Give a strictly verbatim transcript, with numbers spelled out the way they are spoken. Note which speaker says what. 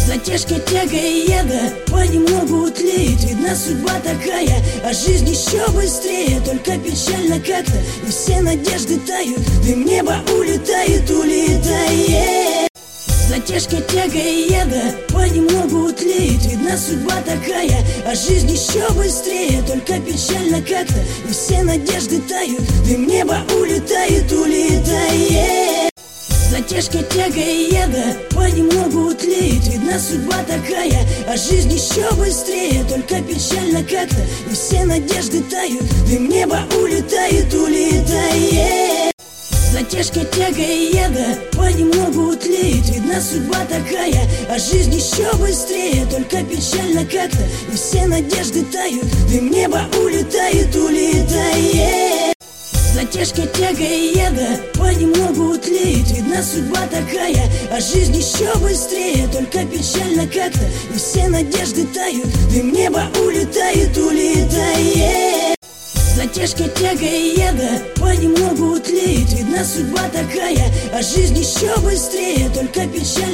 Speaker 1: Затяжка, тяга и яда понемногу тлеет. Видна судьба такая, а жизнь еще быстрее. Только печально как-то, и все надежды тают. Дым неба улетает, улетает. Затяжка, тяга и яда понемногу тлеет. Видна судьба такая, а жизнь еще быстрее. Только печально как-то, и все надежды тают. Дым неба улетает, улетает. Затяжка, тяга и яда понемногу тлеет. Видна судьба такая, а жизнь еще быстрее. Только печально как-то, и все надежды тают. Дым неба улетает, улетает. Затяжка, тяга и яда понемногу тлеет. Видна судьба такая, а жизнь еще быстрее. Только печально как-то, и все надежды тают. Дым неба улетает, улетает. Затяжка, тяга и яда понемногу тлеет. Видна судьба такая, а жизнь еще быстрее. Только печально как-то, и все надежды тают. Дым неба улетает, улетает. Затяжка, тяга и яда понемногу тлеет. Видна судьба такая, а жизнь еще быстрее. Только печально